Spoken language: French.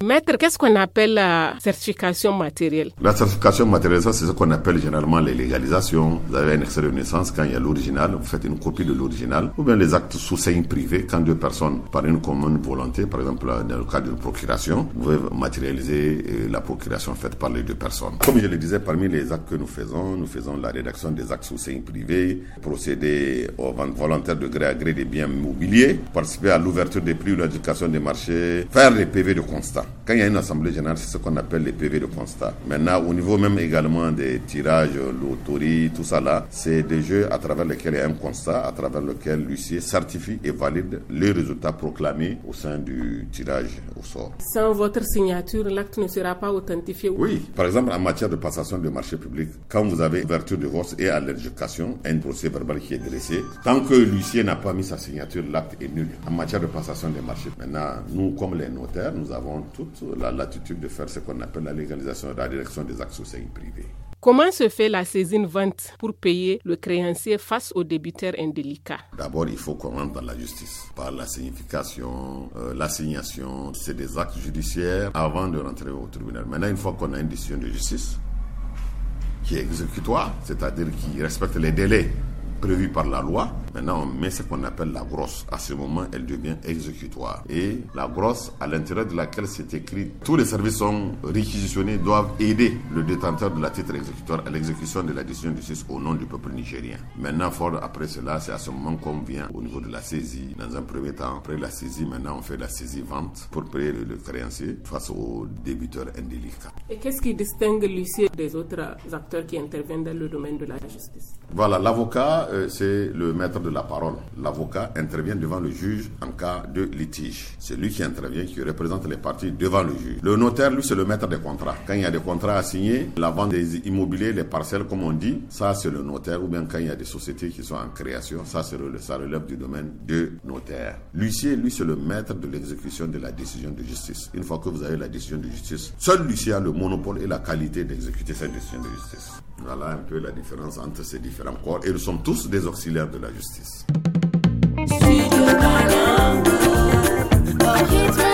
Maître, qu'est-ce qu'on appelle la certification matérielle? La certification matérielle, ça c'est ce qu'on appelle généralement les légalisations. Vous avez un extrait de naissance, quand il y a l'original, vous faites une copie de l'original. Ou bien les actes sous seing privé, quand deux personnes, par une commune volonté, par exemple dans le cas d'une procuration, vous pouvez matérialiser la procuration faite par les deux personnes. Comme je le disais, parmi les actes que nous faisons la rédaction des actes sous seing privé, procéder aux ventes volontaires de gré à gré des biens immobiliers, participer à l'ouverture des prix ou l'éducation des marchés, faire les PV de constat. Quand il y a une assemblée générale, c'est ce qu'on appelle les PV de constat. Maintenant, au niveau même également des tirages, loteries, tout ça là, c'est des jeux à travers lesquels il y a un constat, à travers lequel l'huissier certifie et valide les résultats proclamés au sein du tirage au sort. Sans votre signature, l'acte ne sera pas authentifié? Oui, par exemple en matière de passation de marché public, quand vous avez ouverture de divorce et à l'éducation, un procès verbal qui est dressé, tant que l'huissier n'a pas mis sa signature, l'acte est nul. En matière de passation des marchés, maintenant, nous comme les notaires, nous avons toute la latitude de faire ce qu'on appelle la légalisation, la direction des actes sous seing privé. Comment se fait la saisine-vente pour payer le créancier face aux débiteurs indélicats? D'abord, il faut qu'on rentre dans la justice. Par la signification, l'assignation, c'est des actes judiciaires avant de rentrer au tribunal. Maintenant, une fois qu'on a une décision de justice qui est exécutoire, c'est-à-dire qui respecte les délais prévu par la loi. Maintenant, on met ce qu'on appelle la grosse. À ce moment, elle devient exécutoire. Et la grosse, à l'intérieur de laquelle c'est écrit, tous les services sont réquisitionnés, doivent aider le détenteur de la titre exécutoire à l'exécution de la décision de justice au nom du peuple nigérien. Maintenant, fort après cela, c'est à ce moment qu'on vient au niveau de la saisie. Dans un premier temps, après la saisie, maintenant, on fait la saisie-vente pour payer le créancier face aux débiteurs indélicats. Et qu'est-ce qui distingue l'huissier des autres acteurs qui interviennent dans le domaine de la justice? Voilà, l'avocat, c'est le maître de la parole. L'avocat intervient devant le juge en cas de litige. C'est lui qui intervient, qui représente les parties devant le juge. Le notaire, lui, c'est le maître des contrats. Quand il y a des contrats à signer, la vente des immobiliers, les parcelles, comme on dit, ça, c'est le notaire. Ou bien quand il y a des sociétés qui sont en création, ça relève du domaine de notaire. L'huissier, lui, c'est le maître de l'exécution de la décision de justice. Une fois que vous avez la décision de justice, seul l'huissier a le monopole et la qualité d'exécuter cette décision de justice. Voilà un peu la différence entre ces différents corps. Et nous sommes tous des auxiliaires de la justice.